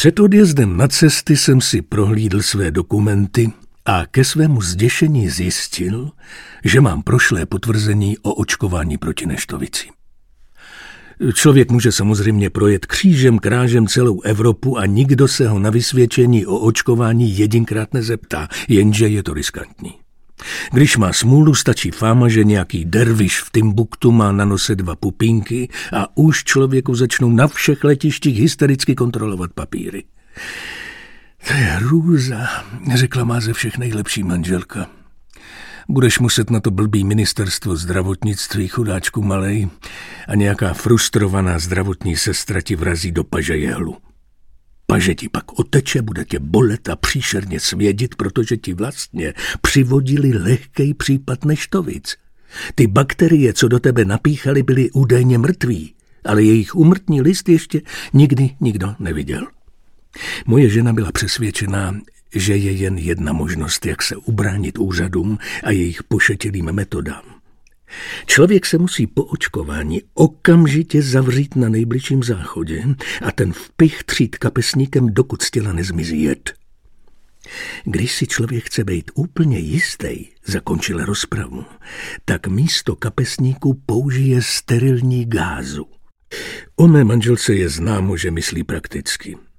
Před odjezdem na cesty jsem si prohlídl své dokumenty a ke svému zděšení zjistil, že mám prošlé potvrzení o očkování proti neštovici. Člověk může samozřejmě projet křížem krážem celou Evropu a nikdo se ho na vysvědčení o očkování jedinkrát nezeptá, jenže je to riskantní. Když má smůlu, stačí fáma, že nějaký derviš v Timbuktu má na nose 2 pupínky a už člověku začnou na všech letištích hystericky kontrolovat papíry. To je hrůza, řekla má ze všech nejlepší manželka. Budeš muset na to blbý ministerstvo zdravotnictví, chudáčku malej, a nějaká frustrovaná zdravotní sestra ti vrazí do paže jehlu. Paže ti pak oteče, bude tě bolet a příšerně svědit, protože ti vlastně přivodili lehkej případ neštovic. Ty bakterie, co do tebe napíchaly, byly údajně mrtví, ale jejich úmrtní list ještě nikdy nikdo neviděl. Moje žena byla přesvědčená, že je jen jedna možnost, jak se ubránit úřadům a jejich pošetilým metodám. Člověk se musí po očkování okamžitě zavřít na nejbližším záchodě a ten vpich třít kapesníkem, dokud z těla nezmizí jed. Když si člověk chce být úplně jistý, zakončil rozpravu, tak místo kapesníku použije sterilní gázu. O mé manželce je známo, že myslí prakticky.